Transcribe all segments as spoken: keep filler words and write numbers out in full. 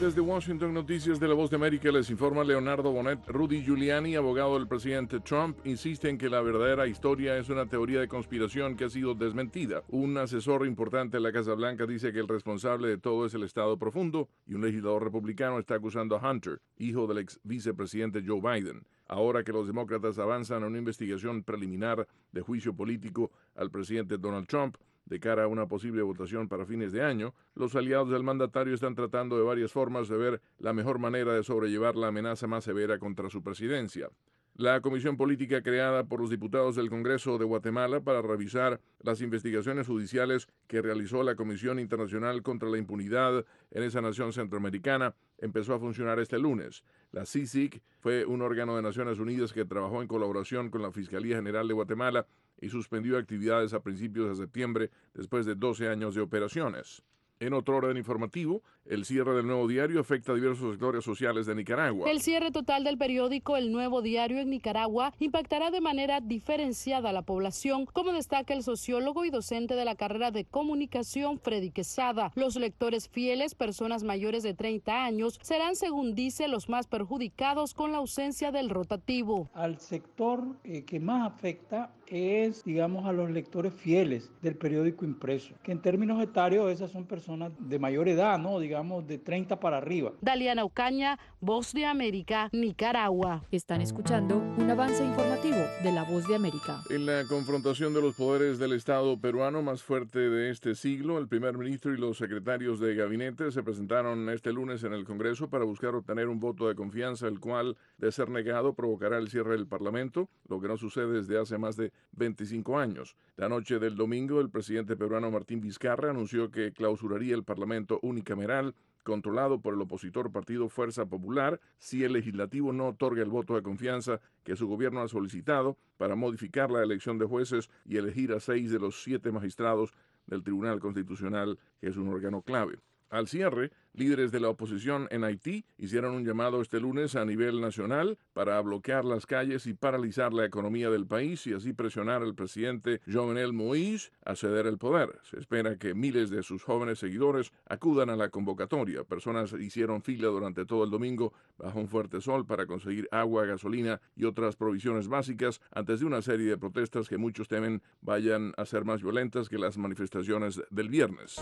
Desde Washington, Noticias de la Voz de América, les informa Leonardo Bonet. Rudy Giuliani, abogado del presidente Trump, insiste en que la verdadera historia es una teoría de conspiración que ha sido desmentida. Un asesor importante de la Casa Blanca dice que el responsable de todo es el Estado profundo, y un legislador republicano está acusando a Hunter, hijo del ex vicepresidente Joe Biden. Ahora que los demócratas avanzan a una investigación preliminar de juicio político al presidente Donald Trump, de cara a una posible votación para fines de año, los aliados del mandatario están tratando de varias formas de ver la mejor manera de sobrellevar la amenaza más severa contra su presidencia. La comisión política creada por los diputados del Congreso de Guatemala para revisar las investigaciones judiciales que realizó la Comisión Internacional contra la Impunidad en esa nación centroamericana empezó a funcionar este lunes. La C I C I C fue un órgano de Naciones Unidas que trabajó en colaboración con la Fiscalía General de Guatemala y suspendió actividades a principios de septiembre después de doce años de operaciones. En otro orden informativo, el cierre del Nuevo Diario afecta a diversos sectores sociales de Nicaragua. El cierre total del periódico El Nuevo Diario en Nicaragua impactará de manera diferenciada a la población, como destaca el sociólogo y docente de la carrera de comunicación Freddy Quesada. Los lectores fieles, personas mayores de treinta años, serán, según dice, los más perjudicados con la ausencia del rotativo. Al sector eh, que más afecta es, digamos, a los lectores fieles del periódico impreso, que en términos etarios esas son personas de mayor edad, ¿no? Digamos de treinta para arriba. Daliana Ocaña, Voz de América, Nicaragua. Están escuchando un avance informativo de la Voz de América. En la confrontación de los poderes del Estado peruano más fuerte de este siglo, el primer ministro y los secretarios de gabinete se presentaron este lunes en el Congreso para buscar obtener un voto de confianza, el cual, de ser negado, provocará el cierre del Parlamento, lo que no sucede desde hace más de veinticinco años. La noche del domingo, el presidente peruano Martín Vizcarra anunció que clausuraría el Parlamento unicameral, controlado por el opositor partido Fuerza Popular, si el legislativo no otorga el voto de confianza que su gobierno ha solicitado para modificar la elección de jueces y elegir a seis de los siete magistrados del Tribunal Constitucional, que es un órgano clave. Al cierre, líderes de la oposición en Haití hicieron un llamado este lunes a nivel nacional para bloquear las calles y paralizar la economía del país y así presionar al presidente Jovenel Moïse a ceder el poder. Se espera que miles de sus jóvenes seguidores acudan a la convocatoria. Personas hicieron fila durante todo el domingo bajo un fuerte sol para conseguir agua, gasolina y otras provisiones básicas antes de una serie de protestas que muchos temen vayan a ser más violentas que las manifestaciones del viernes.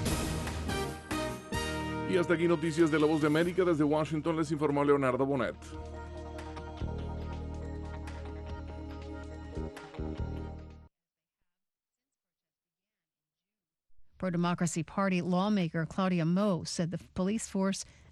Y hasta aquí Noticias de la Voz de América. Desde Washington les informó Leonardo Bonet. Pro-Democracy Party lawmaker Claudia Mo said the police force